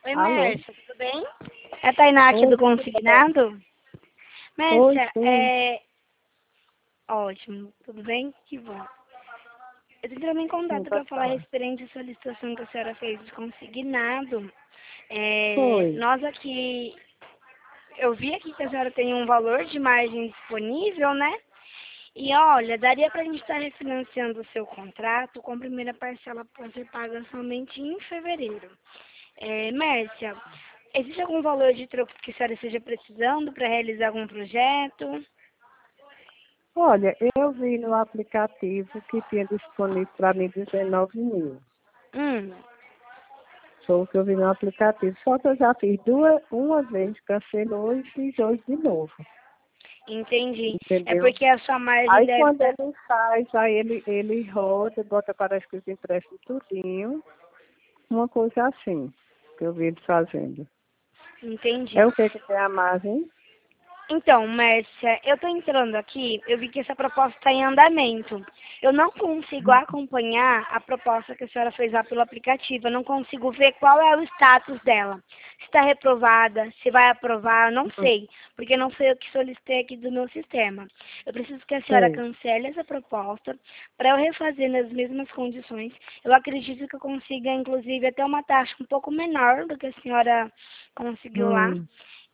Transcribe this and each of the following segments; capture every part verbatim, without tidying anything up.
Oi, Alô? Mércia, tudo bem? É a Tainá aqui Oi, do tudo Consignado. bem? Oi, Mércia, sim. é... Ótimo, tudo bem? Que bom. Eu tô entrando em Sim, contato para pode falar falar. referente à solicitação que a senhora fez de consignado. É, Foi. nós aqui... Eu vi aqui que a senhora tem um valor de margem disponível, né? E olha, daria para a gente estar refinanciando o seu contrato com a primeira parcela para ser paga somente em fevereiro. É, Mércia, existe algum valor de troco que a senhora esteja precisando para realizar algum projeto? Olha, eu vi no aplicativo que tinha disponível para mim dezenove mil. Hum, Foi o que eu vi no aplicativo. Só que eu já fiz duas, uma vez, cancelou e fiz hoje de novo. entendi. É Entendeu? porque a sua margem Aí deve quando estar... ele faz, aí ele, ele roda, bota parece que os empréstimos tudinho. Uma coisa assim, que eu vi ele fazendo. É Entendi. o que que tem a margem? Então, Mércia, eu estou entrando aqui, eu vi que essa proposta está em andamento. Eu não consigo acompanhar a proposta que a senhora fez lá pelo aplicativo, eu não consigo ver qual é o status dela. Se está reprovada, se vai aprovar, eu não Hum, sei, porque não foi eu que solicitei aqui do meu sistema. Eu preciso que a senhora sei. cancele essa proposta para eu refazer nas mesmas condições. Eu acredito que eu consiga, inclusive, até uma taxa um pouco menor do que a senhora conseguiu lá. Hum.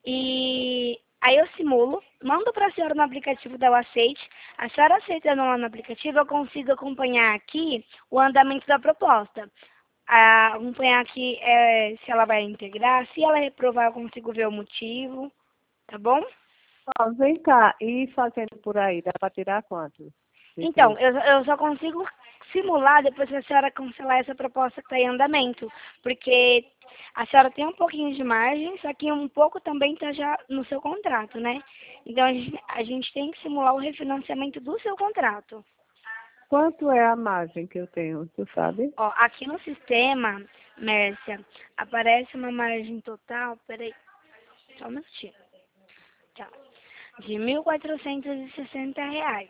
E aí eu simulo, mando para a senhora no aplicativo da O Aceite. A senhora aceitando lá no aplicativo, eu consigo acompanhar aqui o andamento da proposta. Ah, acompanhar aqui é, se ela vai integrar, se ela reprovar, eu consigo ver o motivo, tá bom? Ó, vem cá, e fazendo por aí, dá para tirar quanto de Então, troco? eu, eu só consigo simular depois que a senhora cancelar essa proposta que está em andamento, porque a senhora tem um pouquinho de margem, só que um pouco também está já no seu contrato, né? Então, a gente, a gente tem que simular o refinanciamento do seu contrato. Quanto é a margem que eu tenho, tu sabe? Ó, aqui no sistema, Mércia, aparece uma margem total, peraí, só um minutinho, tá, de mil quatrocentos e sessenta reais.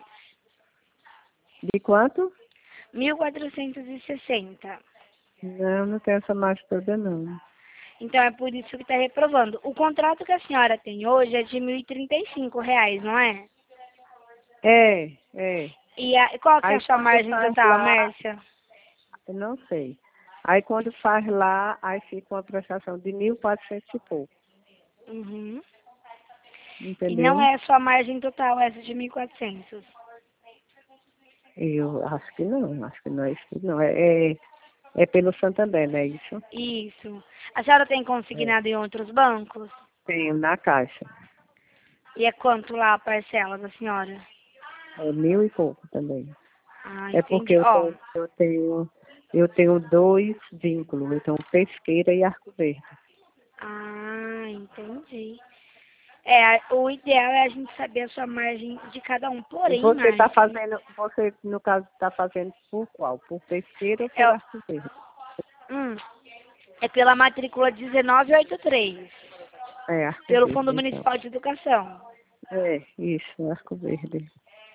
De quanto? mil quatrocentos e sessenta. Não, não tenho essa margem toda, não. Então é por isso que está reprovando. O contrato que a senhora tem hoje é de mil e trinta e cinco reais, não é? É, é. E a, qual que é a Aí sua quando margem faz total, lá, Mércia? eu não sei. Aí quando faz lá, aí fica uma prestação de mil e quatrocentos e pouco. Uhum. E não Entendeu? é a sua margem total essa de mil e quatrocentos. Eu acho que não, acho que não é isso, não. É, é, é pelo Santander, não é isso? Isso. A senhora tem É. consignado em outros bancos? Tenho na caixa. E é quanto lá a parcela da senhora? É mil e pouco também. Ah, É porque entendi. eu Ó, tenho, eu tenho, eu tenho dois vínculos, eu tenho pesqueira e arco verde. ah, entendi. É, o ideal é a gente saber a sua margem de cada um. E Porém, você está Márcia, fazendo, você no caso está fazendo por qual? Por pesqueira ou por é, arco verde? hum, é pela matrícula dezenove oitenta e três, É, arco pelo verde, Fundo então. Municipal de Educação. É, isso, arco verde.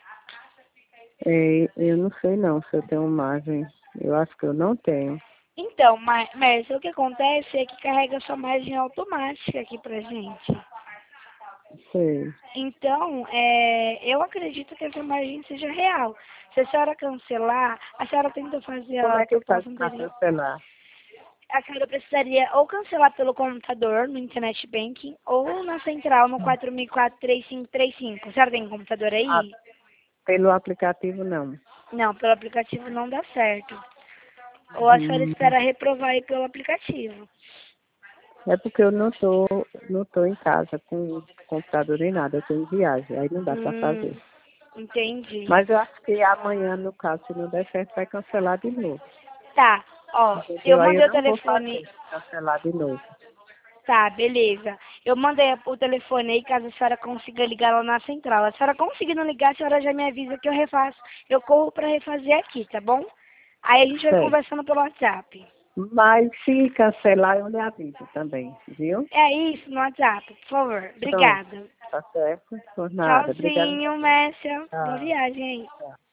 É, eu não sei não se eu tenho margem. Eu acho que eu não tenho. Então, Ma- Mércia, o que acontece é que carrega sua margem automática aqui pra gente. Sei. Então, é, eu acredito que essa margem seja real. Se a senhora cancelar, a senhora tenta fazer Como a é que faz proposta para anterior. cancelar? A senhora precisaria ou cancelar pelo computador, no Internet Banking, ou na central, no quatro mil e quatro, três cinco três cinco. A senhora tem computador Ah, aí? pelo aplicativo não. Não, pelo aplicativo não dá certo. Ou a senhora Hum. espera reprovar aí pelo aplicativo. É porque eu não tô, não tô em casa com computador nem nada, eu tô em viagem, aí não dá para Hum, fazer. entendi. Mas eu acho que amanhã, no caso, se não der certo, vai cancelar de novo. Tá, ó, eu Entendeu? Aí eu mandei o não vou telefone. fazer, cancelar de novo. Tá, beleza. Eu mandei o telefone aí, caso a senhora consiga ligar lá na central. A senhora conseguindo ligar, a senhora já me avisa que eu refaço. Eu corro pra refazer aqui, tá bom? Aí a gente vai Certo. conversando pelo WhatsApp. Mas se cancelar, eu lhe aviso também, viu? É isso, no WhatsApp, por favor. Pronto. Obrigada. Tá certo? Por nada. Obrigada. Tchauzinho, Mércia. Boa Tchau. viagem aí. Tchau.